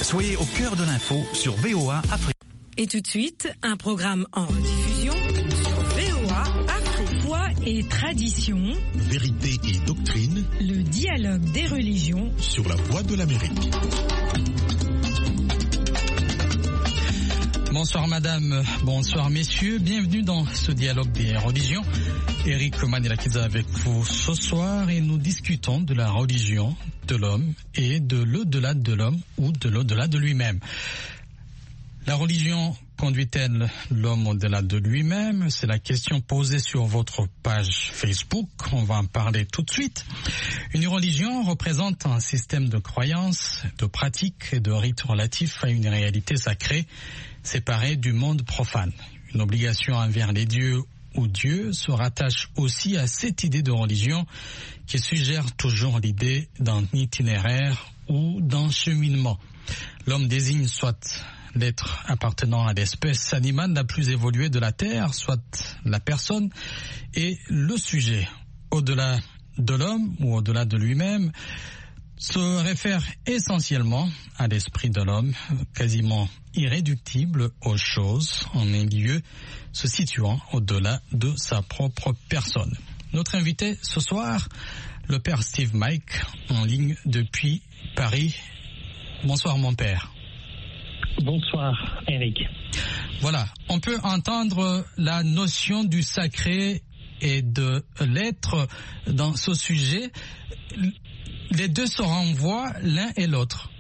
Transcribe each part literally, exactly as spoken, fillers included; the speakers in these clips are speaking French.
Soyez au cœur de l'info sur V O A Afrique. Et tout de suite, un programme en rediffusion sur V O A Afrique. Foi et tradition. Vérité et doctrine. Le dialogue des religions sur la voie de l'Amérique. Bonsoir madame, bonsoir messieurs, bienvenue dans ce dialogue des religions. Eric Manilakiza avec vous ce soir et nous discutons de la religion de l'homme et de l'au-delà de l'homme ou de l'au-delà de lui-même. La religion conduit-elle l'homme au-delà de lui-même? C'est la question posée sur votre page Facebook. On va en parler tout de suite. Une religion représente un système de croyances, de pratiques et de rites relatifs à une réalité sacrée séparée du monde profane. Une obligation envers les dieux ou Dieu se rattache aussi à cette idée de religion qui suggère toujours l'idée d'un itinéraire ou d'un cheminement. L'homme désigne soit l'être appartenant à l'espèce animale la plus évoluée de la Terre, soit la personne, et le sujet, au-delà de l'homme ou au-delà de lui-même, se réfère essentiellement à l'esprit de l'homme, quasiment irréductible aux choses, en un lieu se situant au-delà de sa propre personne. Notre invité ce soir, le père Steve Mike, en ligne depuis Paris. Bonsoir mon père. Bonsoir Eric. Voilà, on peut entendre la notion du sacré et de l'être dans ce sujet. Les deux se renvoient l'un et l'autre.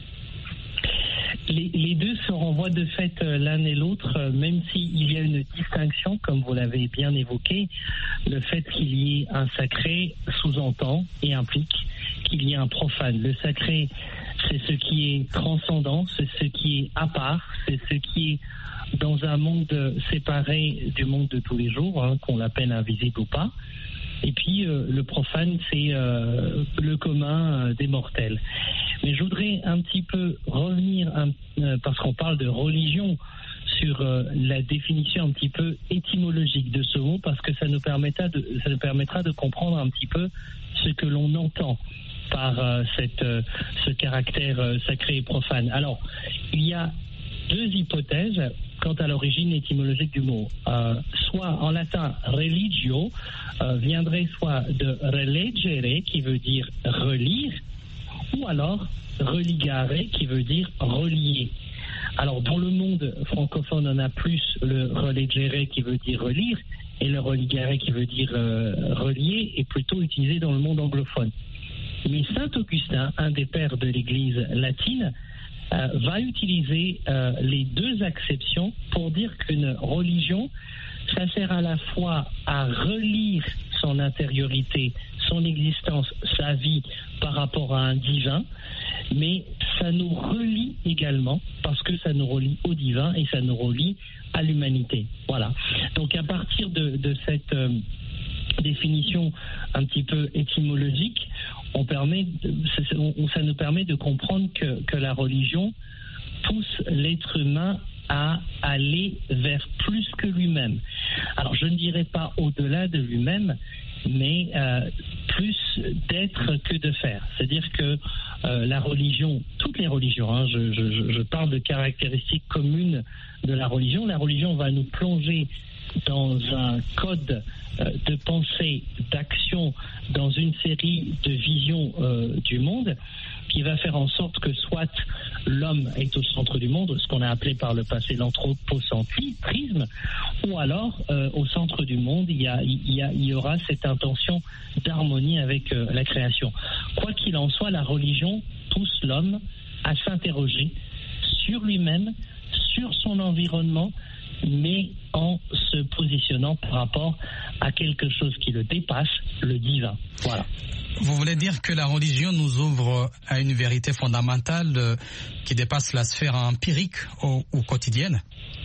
Les, les deux se renvoient de fait l'un et l'autre, même s'il y a une distinction, comme vous l'avez bien évoqué. Le fait qu'il y ait un sacré sous-entend et implique qu'il y ait un profane. Le sacré, c'est ce qui est transcendant, c'est ce qui est à part, c'est ce qui est dans un monde séparé du monde de tous les jours, hein, qu'on l'appelle invisible ou pas. Et puis euh, le profane, c'est euh, le commun euh, des mortels. Mais je voudrais un petit peu revenir, un, euh, parce qu'on parle de religion, sur euh, la définition un petit peu étymologique de ce mot, parce que ça nous permettra de, ça nous permettra de comprendre un petit peu ce que l'on entend par euh, cette, euh, ce caractère euh, sacré et profane. Alors, il y a deux hypothèses quant à l'origine étymologique du mot. Euh, soit en latin religio euh, viendrait soit de relegere qui veut dire relire, ou alors religare qui veut dire relier. Alors dans le monde francophone on a plus le relegere qui veut dire relire et le religare qui veut dire euh, relier est plutôt utilisé dans le monde anglophone. Mais saint Augustin, un des pères de l'Église latine, Euh, va utiliser euh, les deux acceptions pour dire qu'une religion, ça sert à la fois à relire son intériorité, son existence, sa vie par rapport à un divin, mais ça nous relie également parce que ça nous relie au divin et ça nous relie à l'humanité. Voilà. Donc à partir de, de cette euh, définition un petit peu étymologique, on permet de, on, ça nous permet de comprendre que, que la religion pousse l'être humain à aller vers plus que lui-même. Alors je ne dirais pas au-delà de lui-même, mais euh, plus d'être que de faire. C'est-à-dire que euh, la religion, toutes les religions, hein, je, je, je parle de caractéristiques communes de la religion, la religion va nous plonger dans un code euh, de pensée, d'action, dans une série de visions euh, du monde qui va faire en sorte que soit l'homme est au centre du monde, ce qu'on a appelé par le passé l'anthropocentrisme, ou alors euh, au centre du monde il y, a, il, y a, il y aura cette intention d'harmonie avec euh, la création. Quoi qu'il en soit, la religion pousse l'homme à s'interroger sur lui-même, sur son environnement, mais en se positionnant par rapport à quelque chose qui le dépasse, le divin. Voilà. Vous voulez dire que la religion nous ouvre à une vérité fondamentale euh, qui dépasse la sphère empirique ou, ou quotidienne ?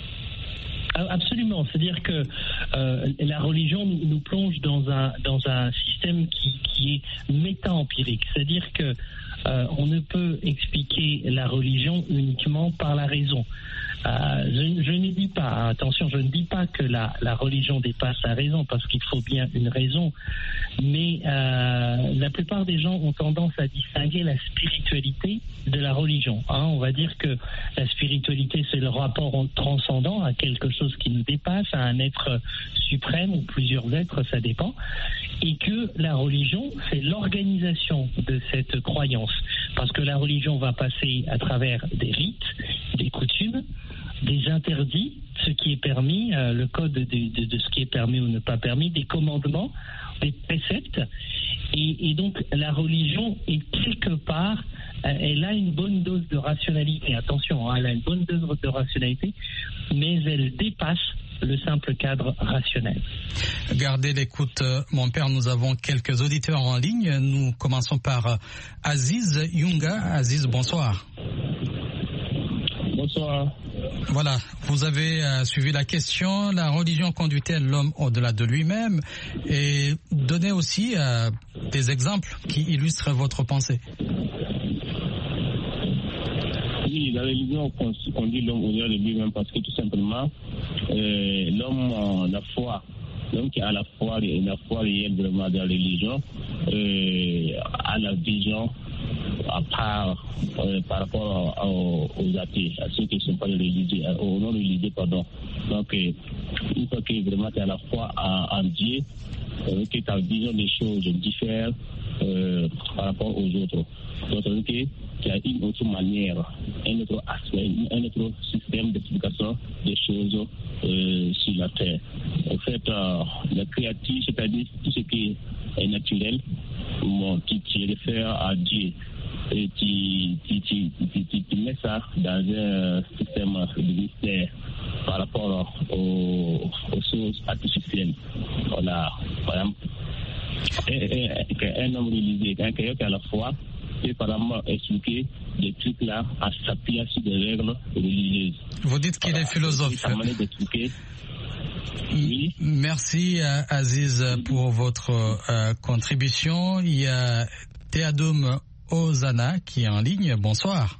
Absolument, c'est-à-dire que euh, la religion nous, nous plonge dans un dans un système qui, qui est méta-empirique, c'est-à-dire que euh, on ne peut expliquer la religion uniquement par la raison. Euh, je, je ne dis pas, attention, je ne dis pas que la, la religion dépasse la raison, parce qu'il faut bien une raison, mais euh, la plupart des gens ont tendance à distinguer la spiritualité de la religion. Hein. On va dire que la spiritualité, c'est le rapport transcendant à quelque chose qui nous dépasse, à un être suprême ou plusieurs êtres, ça dépend, et que la religion, c'est l'organisation de cette croyance, parce que la religion va passer à travers des rites, des coutumes, des interdits, ce qui est permis, euh, le code de, de, de ce qui est permis ou ne pas permis, des commandements, des préceptes. Et, et donc la religion est quelque part, euh, elle a une bonne dose de rationalité. Attention, hein, elle a une bonne dose de rationalité, mais elle dépasse le simple cadre rationnel. Gardez l'écoute, mon père, nous avons quelques auditeurs en ligne. Nous commençons par Aziz Yunga. Aziz, bonsoir. Bonsoir. Voilà, vous avez euh, suivi la question. La religion conduit-elle l'homme au-delà de lui-même? Et donnez aussi euh, des exemples qui illustrent votre pensée. Oui, la religion conduit l'homme au-delà de lui-même parce que tout simplement, euh, l'homme, euh, la foi, l'homme qui a la foi, la foi réelle vraiment de la religion, euh, a la vision à part euh, par rapport aux, aux athées, à ceux qui ne sont pas religieux, aux non religieux, pardon. Donc, euh, une fois que vraiment tu as la foi en, en Dieu, euh, que ta vision des choses diffère euh, par rapport aux autres. Donc, qu'il y a une autre manière, un autre aspect, un autre système d'explication des choses euh, sur la terre. En fait, euh, la créature, c'est-à-dire tout ce qui est naturel, bon, qui, qui réfère à Dieu, et qui, qui, qui, qui, qui, qui met ça dans un système de mystère par rapport aux, aux choses artificielles. Voilà, par exemple, un, un homme religieux, un quelqu'un qui a la foi, peut par exemple expliquer des trucs là en s'appuyant sur des règles religieuses. Vous dites qu'il voilà, est philosophe. C'est sa manière d'expliquer. Oui. Merci Aziz pour votre euh, contribution. Il y a Théadoum Ozana qui est en ligne. Bonsoir.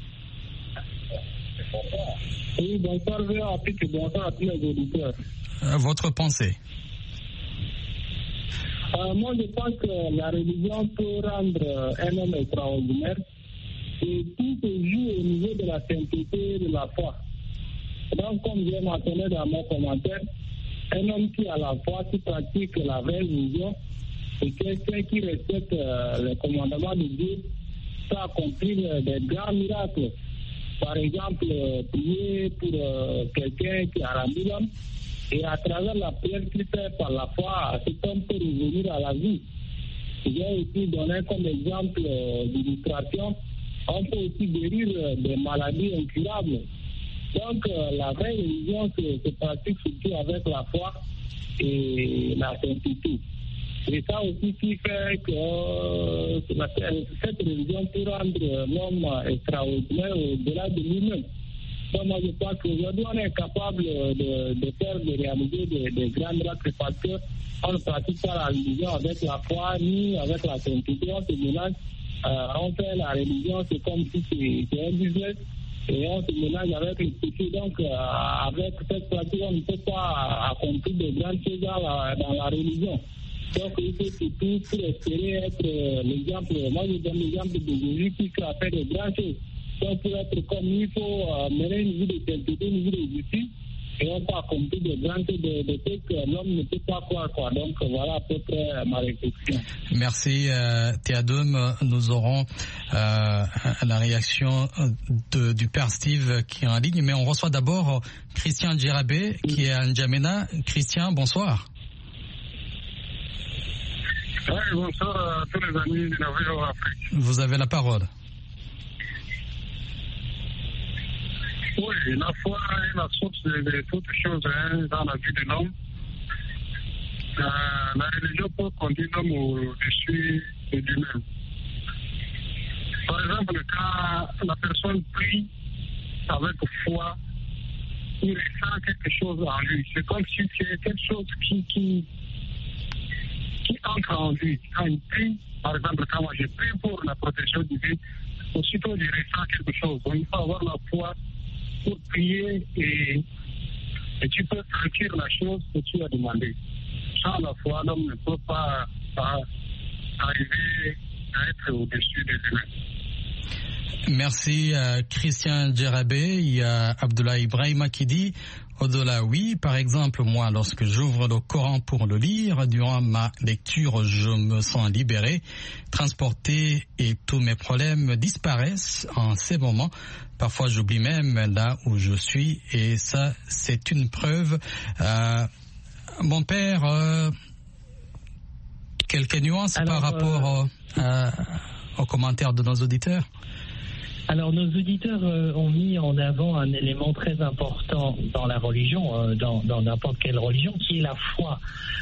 Oui, bonsoir, bonsoir à tous les auditeurs. Euh, votre pensée. Euh, moi, je pense que la religion peut rendre un homme extraordinaire et tout se joue au niveau de la sainteté de la foi. Donc, comme j'ai mentionné dans mon commentaire, un homme qui a la foi, qui pratique la vraie religion, et quelqu'un qui respecte euh, les commandements de Dieu, peut accomplir des grands miracles. Par exemple, euh, prier pour euh, quelqu'un qui a rendu l'homme, et à travers la prière qu'il fait par la foi, cet homme peut revenir à la vie. J'ai aussi donné comme exemple euh, d'illustration, on peut aussi guérir euh, des maladies incurables. Donc, euh, la vraie religion se, se pratique surtout avec la foi et la sainteté. Et ça aussi qui fait que euh, cette religion peut rendre l'homme extraordinaire au-delà de lui-même. Donc, moi, je pense qu'aujourd'hui, on est capable de, de faire, de réaliser des, des grands miracles parce qu'on ne pratique pas la religion avec la foi ni avec la sainteté. On se mélange, euh, on fait la religion, c'est comme si c'est un business. Et on se mélange avec le péché. Donc, euh, avec cette pratique, on ne peut pas accomplir de grandes choses dans la, dans la religion. Donc, il faut surtout pour espérer être euh, l'exemple. Moi, je donne l'exemple de Jésus qui a fait de grandes choses. Donc, pour être comme lui, il faut euh, mener une vie de sainteté, une vie de justice. Et on peut accomplir de grandes choses, de, de choses que l'homme ne peut pas croire. Quoi. Donc, voilà à peu près ma réflexion. Merci, euh, Théadoum. Nous aurons euh, la réaction de, du père Steve qui est en ligne. Mais on reçoit d'abord Christian Djirabé qui est à N'Djamena. Christian, bonsoir. Oui, bonsoir à tous les amis de la V O A Afrique. Vous avez la parole. Oui, la foi est la source de, de toutes choses hein, dans la vie de l'homme. Euh, la religion peut conduire l'homme au-dessus de lui-même. Par exemple, quand la personne prie avec foi, il ressent quelque chose en lui. C'est comme si c'est quelque chose qui, qui, qui entre en lui. Quand il prie, Par exemple, quand moi j'ai pris pour la protection divine, aussitôt je ressens quelque chose. Donc il faut avoir la foi pour prier et, et tu peux sentir la chose que tu as demandé. Sans la foi, l'homme ne peut pas, pas arriver à être au-dessus des humains. Merci à Christian Djerabé. Il y a Abdullah Ibrahima qui dit au-delà, oui, par exemple, moi, lorsque j'ouvre le Coran pour le lire, durant ma lecture, je me sens libéré, transporté et tous mes problèmes disparaissent en ces moments. Parfois, j'oublie même là où je suis et ça, c'est une preuve. Euh, mon père, euh, quelques nuances Alors, par rapport euh... euh, aux commentaires de nos auditeurs? Alors, nos auditeurs euh, ont mis en avant un élément très important dans la religion, euh, dans, dans n'importe quelle religion, qui est la foi.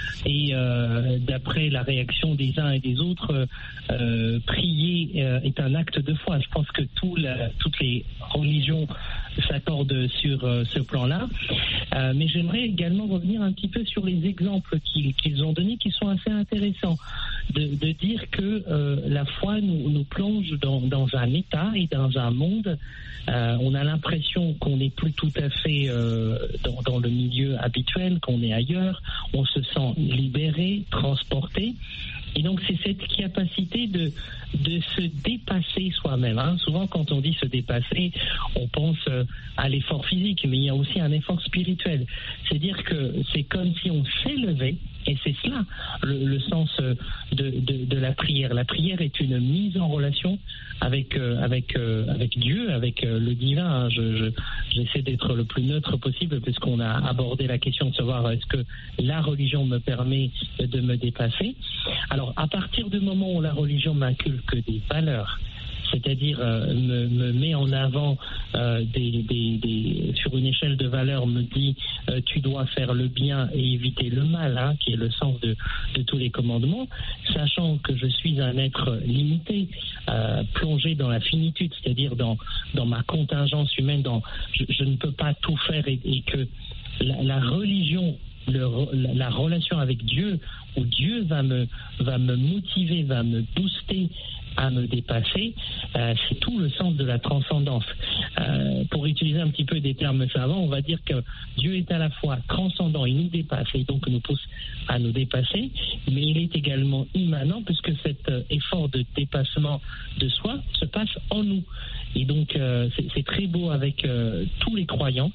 Et euh, d'après la réaction des uns et des autres, euh, prier euh, est un acte de foi. Je pense que tout la, toutes les religions s'accordent sur euh, ce plan-là. Euh, mais j'aimerais également revenir un petit peu sur les exemples qu'ils, qu'ils ont donnés, qui sont assez intéressants. De, de dire que euh, la foi nous, nous plonge dans, dans un état et dans un monde. Euh, on a l'impression qu'on n'est plus tout à fait euh, dans, dans le milieu habituel, qu'on est ailleurs. On se sent libéré, transporté. Et donc, c'est cette capacité de, de se dépasser soi-même. Hein. Souvent, quand on dit se dépasser, on pense euh, à l'effort physique, mais il y a aussi un effort spirituel. C'est-à-dire que c'est comme si on s'élevait, et c'est cela le, le sens de, de, de la prière. La prière est une mise en relation avec, euh, avec, euh, avec Dieu, avec euh, le divin. Hein. Je, je, j'essaie d'être le plus neutre possible, puisqu'on a abordé la question de savoir est-ce que la religion me permet de me dépasser. Alors, à partir du moment où la religion m'inculque des valeurs, c'est-à-dire euh, me, me met en avant euh, des, des, des, sur une échelle de valeurs, me dit euh, tu dois faire le bien et éviter le mal, hein, qui est le sens de, de tous les commandements, sachant que je suis un être limité, euh, plongé dans la finitude, c'est-à-dire dans, dans ma contingence humaine, dans, je, je ne peux pas tout faire et, et que la, la religion, le, la, la relation avec Dieu, où Dieu va me, va me motiver, va me booster à me dépasser, euh, c'est tout le sens de la transcendance. Euh, pour utiliser un petit peu des termes savants, on va dire que Dieu est à la fois transcendant, il nous dépasse et donc nous pousse à nous dépasser, mais il est également immanent puisque cet euh, effort de dépassement de soi se passe en nous. Et donc euh, c'est, c'est très beau avec euh, tous les croyants.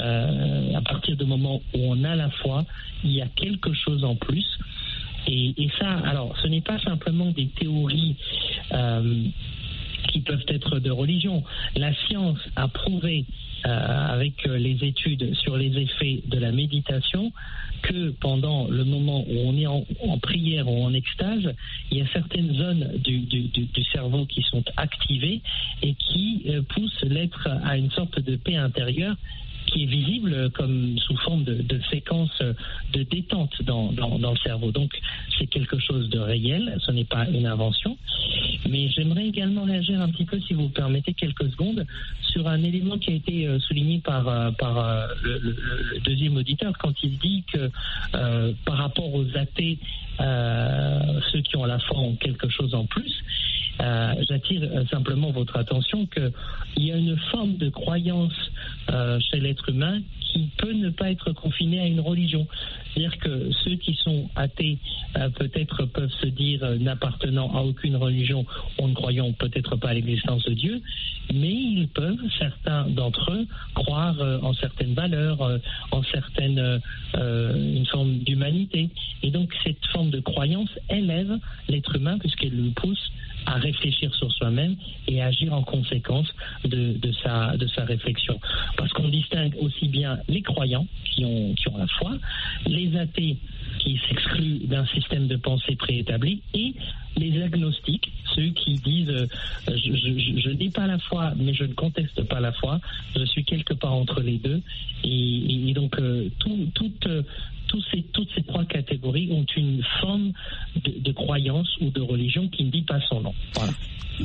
Euh, à partir du moment où on a la foi, il y a quelque chose en plus. Et, et ça, alors, ce n'est pas simplement des théories euh, qui peuvent être de religion. La science a prouvé, euh, avec les études sur les effets de la méditation, que pendant le moment où on est en, en prière ou en extase, il y a certaines zones du, du, du, du cerveau qui sont activées et qui euh, poussent l'être à une sorte de paix intérieure qui est visible comme sous forme de, de séquence de détente dans, dans, dans le cerveau. Donc, c'est quelque chose de réel, ce n'est pas une invention. Mais j'aimerais également réagir un petit peu, si vous me permettez quelques secondes, sur un élément qui a été souligné par, par le, le, le deuxième auditeur quand il dit que euh, par rapport aux athées, euh, ceux qui ont la foi ont quelque chose en plus. Euh, j'attire simplement votre attention qu'il y a une forme de croyance euh, chez l'être humain qui peut ne pas être confinée à une religion. C'est-à-dire que ceux qui sont athées euh, peut-être peuvent se dire euh, n'appartenant à aucune religion ou ne croyant peut-être pas à l'existence de Dieu, mais ils peuvent, certains d'entre eux, croire euh, en certaines valeurs, euh, en certaines euh, une forme d'humanité. Et donc cette forme de croyance élève l'être humain puisqu'elle le pousse à réfléchir sur soi-même et agir en conséquence de, de, sa, de sa réflexion. Parce qu'on distingue aussi bien les croyants qui ont, qui ont la foi, les athées qui s'excluent d'un système de pensée préétabli et les agnostiques, ceux qui disent euh, je, je, je n'ai pas la foi mais je ne conteste pas la foi, je suis quelque part entre les deux et, et, et donc euh, tout, tout, euh, Tous ces, toutes ces trois catégories ont une forme de, de croyance ou de religion qui ne dit pas son nom. Voilà.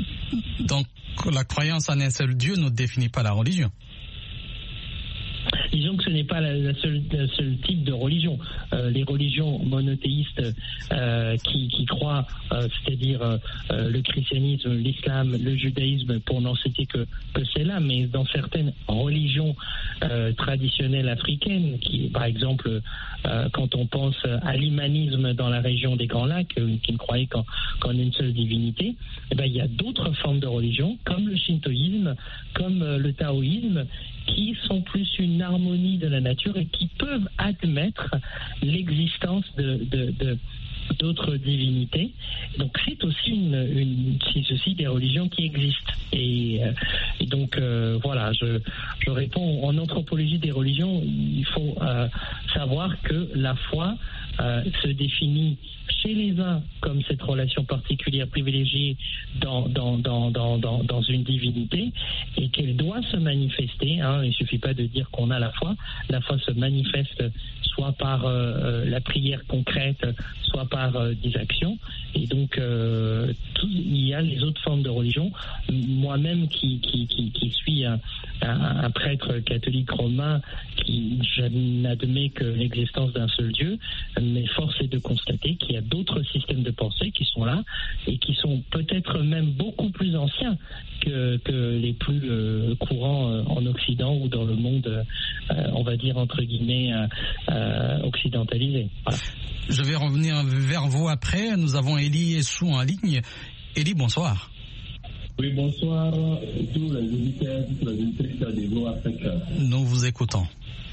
Donc, la croyance en un seul Dieu ne définit pas la religion. disons que ce n'est pas la, la seule, le seul type de religion. Euh, les religions monothéistes euh, qui, qui croient, euh, c'est-à-dire euh, le christianisme, l'islam, le judaïsme, pour n'en citer que, que celle-là, mais dans certaines religions euh, traditionnelles africaines, qui, par exemple, euh, quand on pense à l'humanisme dans la région des Grands Lacs, euh, qui ne croyaient qu'en, qu'en une seule divinité, eh ben, il y a d'autres formes de religion, comme le shintoïsme, comme euh, le taoïsme, qui sont plus une harmonie de la nature et qui peuvent admettre l'existence de, de, de d'autres divinités. Donc c'est aussi une, une c'est aussi des religions qui existent. Et, euh, et donc euh, voilà, je, je réponds en anthropologie des religions. Il faut euh, savoir que la foi euh, se définit chez les uns comme cette relation particulière privilégiée dans, dans, dans, dans, dans, dans une divinité et qu'elle doit se manifester. Hein, il ne suffit pas de dire qu'on a la foi. La foi se manifeste soit par euh, la prière concrète, soit par euh, des actions. Et donc, euh, tout, il y a les autres formes de religion. Moi-même, qui, qui, qui, qui suis un, un, un prêtre catholique romain, qui n'admet que l'existence d'un seul Dieu, mais force est de constater qu'il y a d'autres systèmes de pensée qui sont là et qui sont peut-être même beaucoup plus anciens que, que les plus euh, courants euh, en Occident ou dans le monde, euh, on va dire entre guillemets, euh, euh, occidentalisé. Voilà. Je vais revenir vers vous après. Nous avons Élie Essou en ligne. Élie, bonsoir. Oui, bonsoir tous les auditeurs, tous les auditeurs de V O A Afrique. Nous vous écoutons.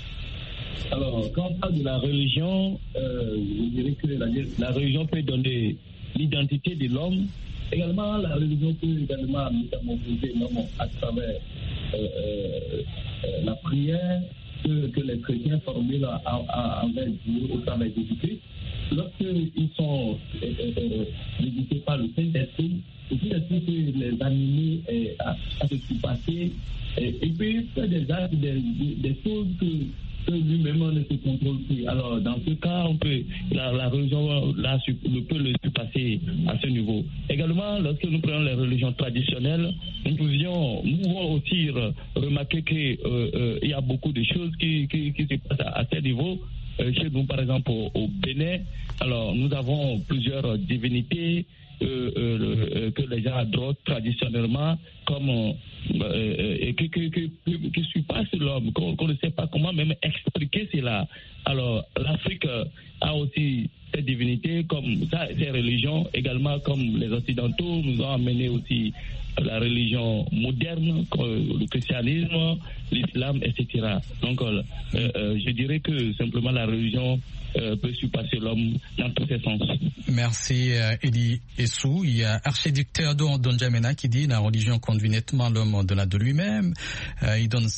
Alors, quand on parle de la religion, euh, je dirais que la, la religion peut donner l'identité de l'homme. Également, la religion peut également métamorphoser l'homme à travers euh, euh, la prière que, que les chrétiens formulent envers Dieu au travers des Jésus. Lorsqu'ils sont euh, euh, visités par le Saint-Esprit, le Saint-Esprit peut les animer euh, à, à se surpasser et, et puis faire des actes, des, des, des choses que que lui-même ne se contrôle plus. Alors, dans ce cas, on peut, la, la religion là, peut le surpasser à ce niveau. Également, lorsque nous prenons les religions traditionnelles, nous pouvions, nous pouvons aussi remarquer qu'il euh, euh, y a beaucoup de choses qui, qui, qui se passent à, à ce niveau. Euh, chez nous, par exemple, au, au Bénin, alors nous avons plusieurs divinités euh, euh, que les gens adorent traditionnellement, comme euh, euh, qui, qui, qui, qui surpassent l'homme, qu'on, qu'on ne sait pas comment même expliquer cela. Alors, l'Afrique a aussi ces divinités, comme ça, ces religions, également comme les Occidentaux nous ont amené aussi la religion moderne, le christianisme, l'islam, et cetera. Donc, euh, euh, je dirais que simplement la religion euh, peut surpasser l'homme dans tous ses sens. Merci, euh, Élie Essou. Il y a Archiduc Théodore Ndjamena qui dit la religion conduit nettement l'homme au-delà de lui-même. Euh, il donne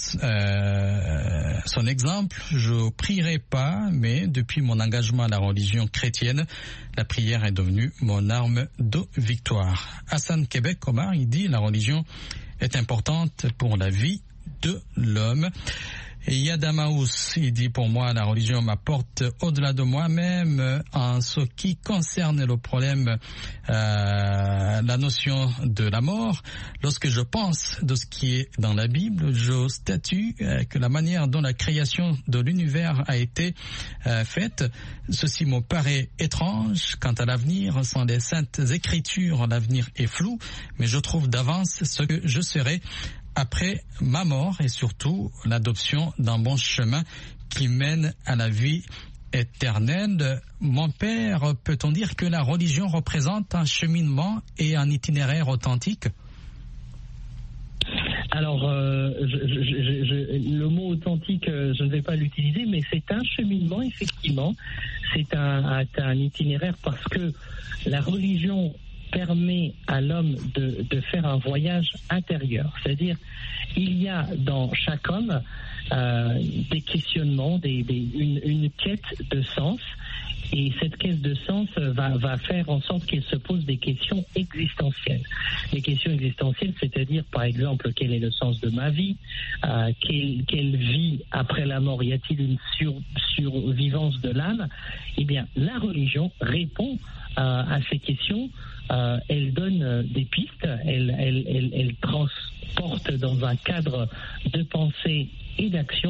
euh, son exemple. Je prierai pas, mais depuis mon engagement à la religion chrétienne, la prière est devenue mon arme de victoire. Hassan Québec Omar, il dit la religion est importante pour la vie de l'homme. Et Yadamaous, il dit pour moi la religion m'apporte au-delà de moi-même en ce qui concerne le problème, euh, la notion de la mort. Lorsque je pense de ce qui est dans la Bible, je statue euh, que la manière dont la création de l'univers a été euh, faite, ceci me paraît étrange. Quant à l'avenir, sans les saintes écritures, l'avenir est flou, mais je trouve d'avance ce que je serai après ma mort et surtout l'adoption d'un bon chemin qui mène à la vie éternelle. Mon père, peut-on dire que la religion représente un cheminement et un itinéraire authentique ? Alors, euh, je, je, je, je, le mot authentique, euh, je ne vais pas l'utiliser, mais c'est un cheminement, effectivement. C'est un, un, un itinéraire parce que la religion permet à l'homme de, de faire un voyage intérieur. C'est-à-dire, il y a dans chaque homme euh, des questionnements, des, des, une, une quête de sens. Et cette quête de sens va, va faire en sorte qu'il se pose des questions existentielles. Les questions existentielles, c'est-à-dire, par exemple, quel est le sens de ma vie, euh, quelle, quelle vie après la mort, y a-t-il une sur, survivance de l'âme? Eh bien, la religion répond euh, à ces questions. Euh, elle donne euh, des pistes, elle, elle, elle, elle transporte dans un cadre de pensée et d'action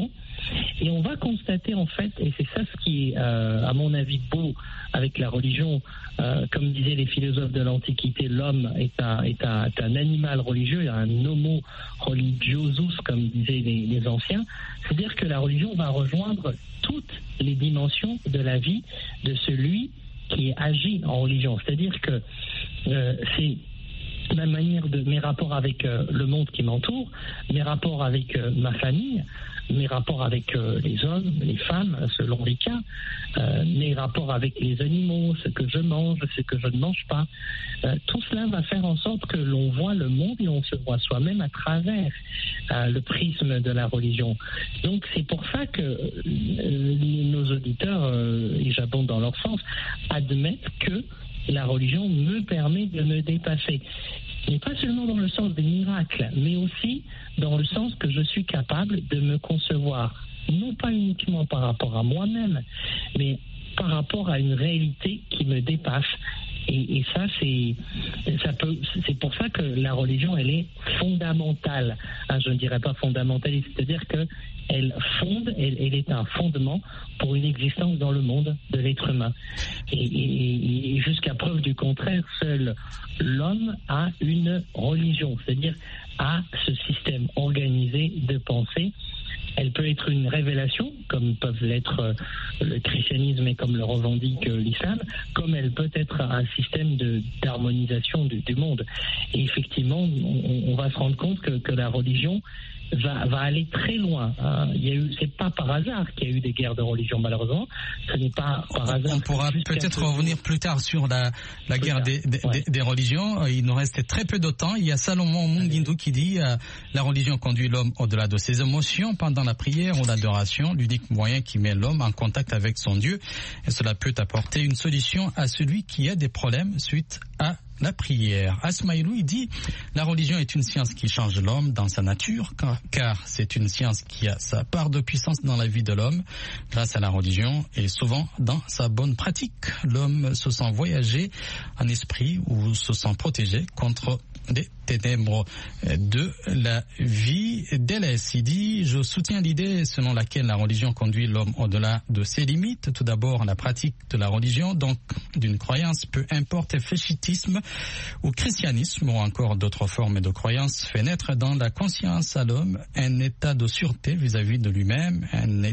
Et on va constater en fait, et c'est ça ce qui est euh, à mon avis beau avec la religion, euh, comme disaient les philosophes de l'Antiquité, l'homme est un, est un, est un animal religieux, un homo religiosus, comme disaient les, les anciens, c'est-à-dire que la religion va rejoindre toutes les dimensions de la vie de celui qui agit en religion. C'est-à-dire que euh, c'est ma manière de mes rapports avec euh, le monde qui m'entoure, mes rapports avec euh, ma famille, mes rapports avec euh, les hommes, les femmes, selon les cas, euh, mes rapports avec les animaux, ce que je mange, ce que je ne mange pas. Euh, tout cela va faire en sorte que l'on voit le monde et on se voit soi-même à travers euh, le prisme de la religion. Donc c'est pour ça que euh, nos auditeurs, euh, et j'abonde dans leur sens, admettent que la religion me permet de me dépasser. Et pas seulement dans le sens des miracles, mais aussi dans le sens que je suis capable de me concevoir, non pas uniquement par rapport à moi-même, mais par rapport à une réalité qui me dépasse. Et, et ça, c'est, ça peut, c'est pour ça que la religion, elle est fondamentale. Hein, je ne dirais pas fondamentaliste, c'est-à-dire que elle fonde, elle, elle est un fondement pour une existence dans le monde de l'être humain. Et, et, et jusqu'à preuve du contraire, seul l'homme a une religion, c'est-à-dire a ce système organisé de pensée. Elle peut être une révélation, comme peuvent l'être le christianisme et comme le revendique l'islam, comme elle peut être un système de, d'harmonisation du, du monde. Et effectivement, on, on va se rendre compte que, que la religion va, va aller très loin. Hein. Il y a eu, c'est pas par hasard qu'il y a eu des guerres de religion, malheureusement. Ce n'est pas par hasard. On pourra peut-être revenir plus tard sur la, la guerre des, des, ouais. des, des religions. Il nous reste très peu de temps. Il y a Salomon Mungindu qui dit euh, la religion conduit l'homme au-delà de ses émotions pendant la prière ou l'adoration, l'unique moyen qui met l'homme en contact avec son Dieu. Et cela peut apporter une solution à celui qui a des problèmes suite à la prière. Asmaïlou, il dit la religion est une science qui change l'homme dans sa nature, car, car c'est une science qui a sa part de puissance dans la vie de l'homme. Grâce à la religion et souvent dans sa bonne pratique, l'homme se sent voyager en esprit ou se sent protégé contre des ténèbres de la vie délaisse. Il dit, je soutiens l'idée selon laquelle la religion conduit l'homme au-delà de ses limites. Tout d'abord, la pratique de la religion, donc d'une croyance, peu importe féchitisme ou christianisme ou encore d'autres formes de croyances, fait naître dans la conscience à l'homme un état de sûreté vis-à-vis de lui-même.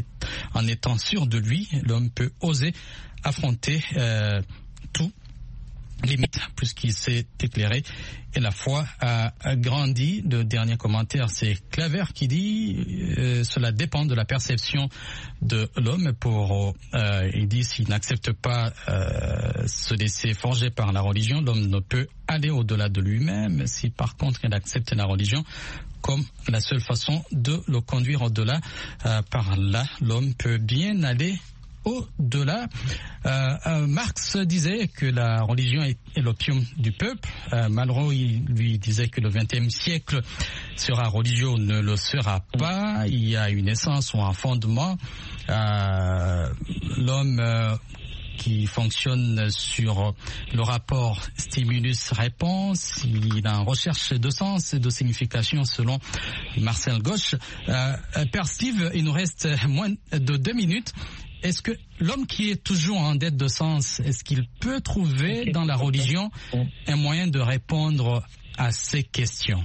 En étant sûr de lui, l'homme peut oser affronter euh, tout limite, puisqu'il s'est éclairé et la foi a grandi. Le dernier commentaire, c'est Claver qui dit euh, cela dépend de la perception de l'homme. Pour euh, il dit s'il n'accepte pas euh, se laisser forger par la religion, l'homme ne peut aller au-delà de lui-même. Si par contre il accepte la religion comme la seule façon de le conduire au-delà, euh, par là l'homme peut bien aller au-delà. Euh, euh, Marx disait que la religion est, est l'opium du peuple. Euh, Malraux, il lui disait que le vingtième siècle sera religieux ou ne le sera pas. Il y a une essence ou un fondement. Euh, l'homme euh, qui fonctionne sur le rapport stimulus-réponse, il a une recherche de sens et de signification selon Marcel Gauche. Euh, Père Steve, il nous reste moins de deux minutes. Est-ce que l'homme qui est toujours en dette de sens, est-ce qu'il peut trouver dans la religion un moyen de répondre à ces questions?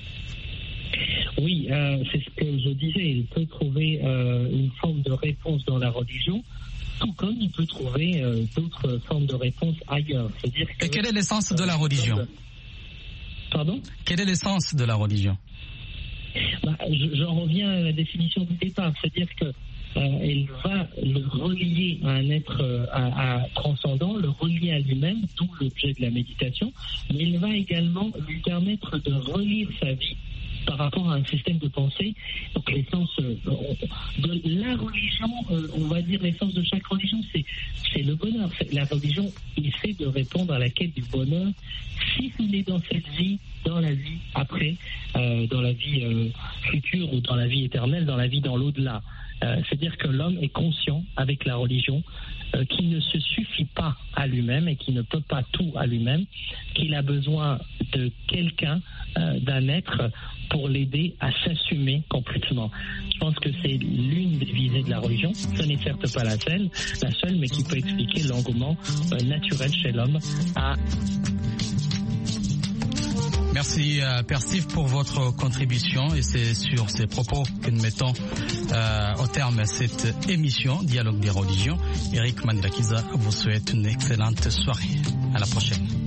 Oui, euh, c'est ce que je disais. Il peut trouver euh, une forme de réponse dans la religion, tout comme il peut trouver euh, d'autres formes de réponse ailleurs. C'est-à-dire que, et quel est l'essence de la religion? Pardon? Quel est l'essence de la religion? Bah, j'en reviens à la définition du départ. C'est-à-dire que Euh, elle va le relier à un être euh, à, à transcendant, le relier à lui-même, d'où l'objet de la méditation, mais il va également lui permettre de relire sa vie par rapport à un système de pensée. Donc l'essence euh, de la religion, euh, on va dire l'essence de chaque religion, c'est, c'est le bonheur. C'est, la religion essaie de répondre à la quête du bonheur, si ce n'est dans cette vie, dans la vie après, euh, dans la vie euh, future ou dans la vie éternelle, dans la vie dans l'au-delà. Euh, c'est-à-dire que l'homme est conscient avec la religion euh, qu'il ne se suffit pas à lui-même et qu'il ne peut pas tout à lui-même, qu'il a besoin de quelqu'un, euh, d'un être pour l'aider à s'assumer complètement. Je pense que c'est l'une des visées de la religion. Ce n'est certes pas la seule, la seule, mais qui peut expliquer l'engouement euh, naturel chez l'homme à... Merci euh, Père Steve pour votre contribution et c'est sur ces propos que nous mettons euh, au terme à cette émission Dialogue des religions. Eric Manilakiza vous souhaite une excellente soirée. À la prochaine.